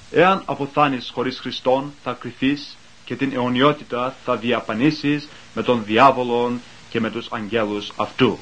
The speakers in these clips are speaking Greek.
Εάν αποθάνεις χωρίς Χριστόν, θα κριθείς και την αιωνιότητα θα διαπανήσεις με τον διάβολον και με τους αγγέλους αυτού.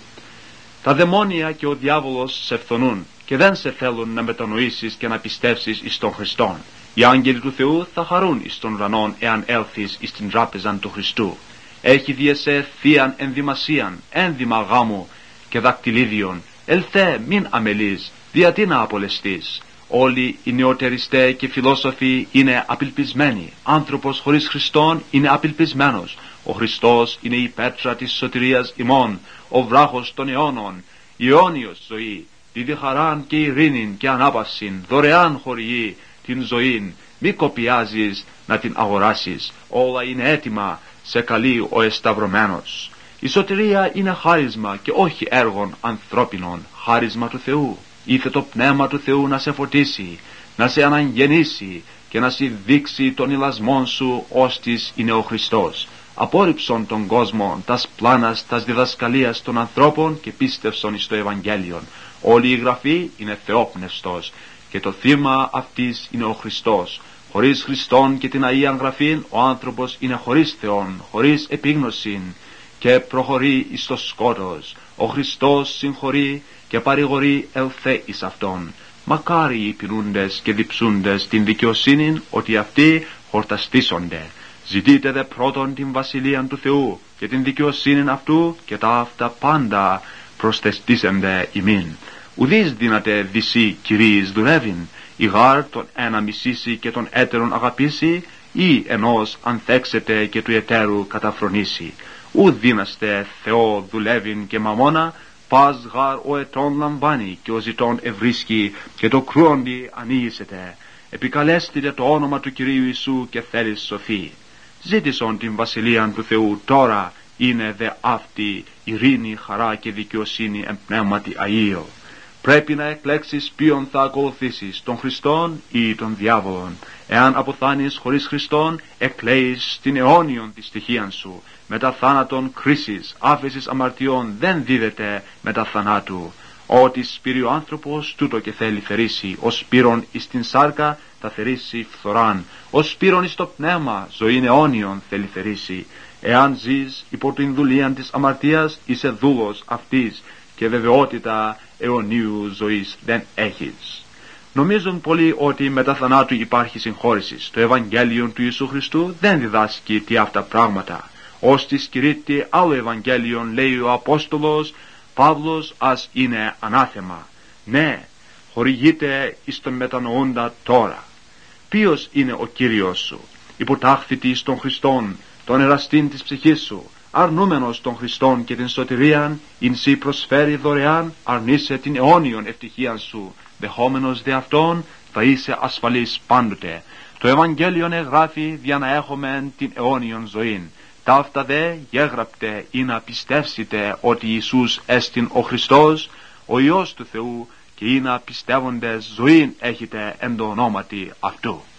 Τα δαιμόνια και ο διάβολος σε φθονούν και δεν σε θέλουν να μετανοήσεις και να πιστεύσεις εις τον Χριστόν. Οι άγγελοι του Θεού θα χαρούν εις τον ουρανόν εάν έλθεις εις την τράπεζαν του Χριστού. Έχει διεσέ θείαν ενδυμασίαν, ένδυμα γάμου και δακτυλίδιον. Ελθέ μην αμελείς, γιατί να απολεστείς. Όλοι οι νεωτεριστέ και φιλόσοφοι είναι απελπισμένοι. Άνθρωπος χωρίς Χριστόν είναι απελπισμένος. Ο Χριστός είναι η πέτρα της σωτηρίας ημών, ο βράχος των αιώνων, η αιώνιος ζωή, τη χαράν και ειρήνην και ανάπαυσιν, δωρεάν χορηγεί την ζωήν, μη κοπιάζεις να την αγοράσεις, όλα είναι έτοιμα, σε καλεί ο εσταυρωμένος. Η σωτηρία είναι χάρισμα και όχι έργων ανθρώπινων, χάρισμα του Θεού. Ήθε το Πνεύμα του Θεού να σε φωτίσει, να σε αναγεννήσει και να σε δείξει τον ηλασμόν σου ώστις είναι ο Χριστός. Απόρριψον τον κόσμο, τας πλάνας, τας διδασκαλίας των ανθρώπων και πίστευσον εις το Ευαγγέλιον. Όλη η Γραφή είναι θεόπνευστος και το θύμα αυτής είναι ο Χριστός. Χωρίς Χριστόν και την Αγίαν Γραφήν ο άνθρωπος είναι χωρίς Θεόν, χωρίς επίγνωσιν και προχωρεί εις το σκότος. Ο Χριστός συγχωρεί και παρηγορεί ελθέ εις Αυτόν. Μακάρι οι πεινούντες και διψούντες την δικαιοσύνην ότι αυτοί χορταστήσονται. Ζητείτε δε πρώτον την βασιλείαν του Θεού και την δικαιοσύνην αυτού και τα αυτά πάντα προσθεστήσενται ημίν. Ουδείς δύναται δυσί κυρίης δουλεύειν, η γάρ τον ένα μισήσει και τον έτερον αγαπήσει, ή ενός ανθέξετε και του εταίρου καταφρονήσει. Ουδ δύναστε Θεό δουλεύειν και μαμώνα, πας γάρ ο ετών λαμβάνει και ο ζητών ευρίσκει και το κρούοντι ανοίγησετε. Επικαλέστητε το όνομα του Κυρίου Ιησού και θέλεις σοφή. Ζήτησον την βασιλείαν του Θεού τώρα, είναι δε αυτή ειρήνη, χαρά και δικαιοσύνη εν πνεύματι Αγίο. Πρέπει να εκλέξεις ποιον θα ακολουθήσεις, τον Χριστόν ή τον διάβολον. Εάν αποθάνεις χωρίς Χριστόν, εκλέεις την αιώνιον τη στοιχείαν σου. Μετά θάνατον κρίσης, άφεσης αμαρτιών δεν δίδεται μετά θανάτου. Ό,τι σπείρει ο άνθρωπος, τούτο και θέλει θερήσει. Ο σπείρον εις την σάρκα θα θερήσει φθοράν. Ο σπείρον εις το πνεύμα, ζωήν αιώνιον θέλει θερήσει. Εάν ζεις υπό την δουλείαν της αμαρτίας, είσαι δούλος αυτής και βεβαιότητα αιωνίου ζωής δεν έχεις. Νομίζουν πολλοί ότι μετά θανάτου υπάρχει συγχώρηση. Το Ευαγγέλιο του Ιησού Χριστού δεν διδάσκει τι αυτά πράγματα. Ώστις κηρύττει άλλο Ευαγγέλιο, λέει ο Απόστολος Παύλος, ας είναι ανάθεμα. Ναι, χορηγείται εις τον μετανοούντα τώρα. Ποιος είναι ο Κύριος σου? Υποτάχθητη εις τον Χριστόν, τον εραστήν της ψυχής σου. Αρνούμενος τον Χριστόν και την σωτηρίαν, ειν σοι προσφέρει δωρεάν, αρνείσαι την αιώνιον ευτυχίαν σου. Δεχόμενος δε αυτόν, θα είσαι ασφαλής πάντοτε. Το Ευαγγέλιον εγγράφει για να έχουμε την αιώνιον ζωήν. Ταύτα δε γέγραπτε ή να πιστεύσετε ότι Ιησούς εστιν ο Χριστός, ο Υιός του Θεού, και ή να πιστεύοντες ζωήν έχετε εν το ονόματι αυτού.